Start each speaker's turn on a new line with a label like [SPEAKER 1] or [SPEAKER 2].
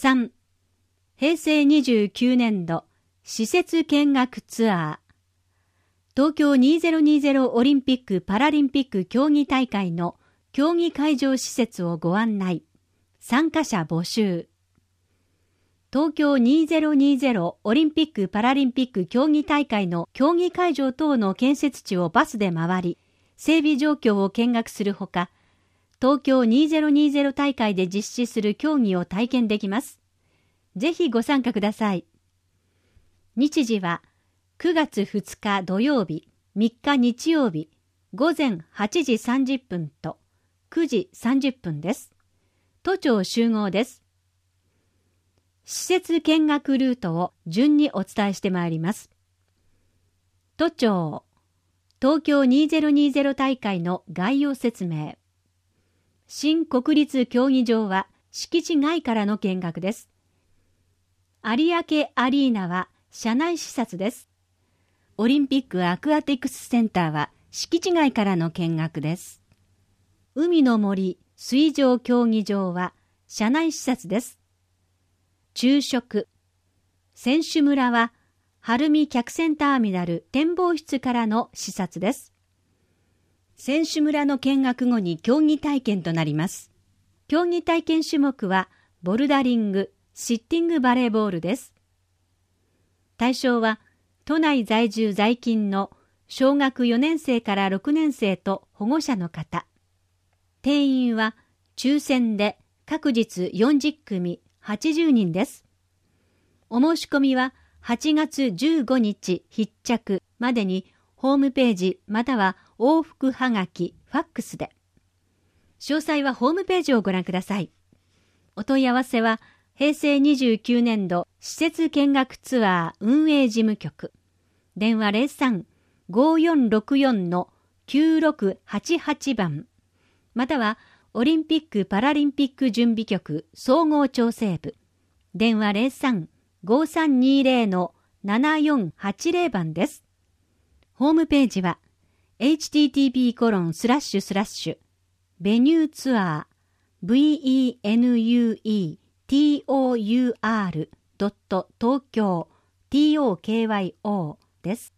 [SPEAKER 1] 3、平成29年度施設見学ツアー。東京2020オリンピック・パラリンピック競技大会の競技会場施設をご案内。参加者募集。東京2020オリンピック・パラリンピック競技大会の競技会場等の建設地をバスで回り、整備状況を見学するほか、東京2020大会で実施する競技を体験できます。ぜひご参加ください。日時は9月2日土曜日、3日日曜日、午前8時30分と9時30分です。都庁集合です。施設見学ルートを順にお伝えしてまいります。都庁、東京2020大会の概要説明。新国立競技場は敷地外からの見学です。有明アリーナは車内視察です。オリンピックアクアティクスセンターは敷地外からの見学です。海の森水上競技場は車内視察です。昼食。選手村は晴海客船ターミナル展望室からの視察です。選手村の見学後に競技体験となります。競技体験種目はボルダリング、シッティングバレーボールです。対象は都内在住在勤の小学4年生から6年生と保護者の方。定員は抽選で各日40組80人です。お申し込みは8月15日必着までにホームページまたは往復はがき、ファックスで。詳細はホームページをご覧ください。お問い合わせは平成29年度施設見学ツアー運営事務局。電話 03-5464-9688 番。またはオリンピック・パラリンピック準備局総合調整部。電話 03-5320-7480 番です。ホームページは http://venuetour.tokyo です。